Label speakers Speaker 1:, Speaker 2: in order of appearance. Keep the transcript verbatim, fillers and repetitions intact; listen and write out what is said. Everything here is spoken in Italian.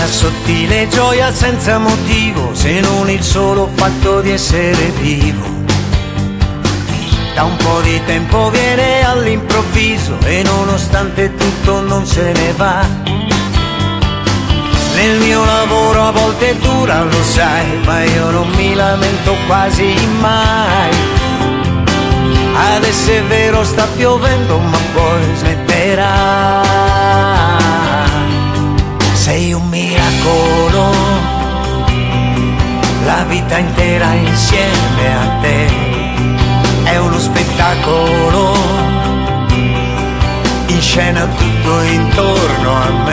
Speaker 1: sottile gioia senza motivo, se non il solo fatto di essere vivo. Da un po' di tempo viene all'improvviso e nonostante tutto non se ne va. Nel mio lavoro a volte è dura, lo sai, ma io non mi lamento quasi mai. Adesso è vero sta piovendo, ma poi smetterà. Sei un miracolo, la vita intera insieme a te. È uno spettacolo, in scena tutto intorno a me.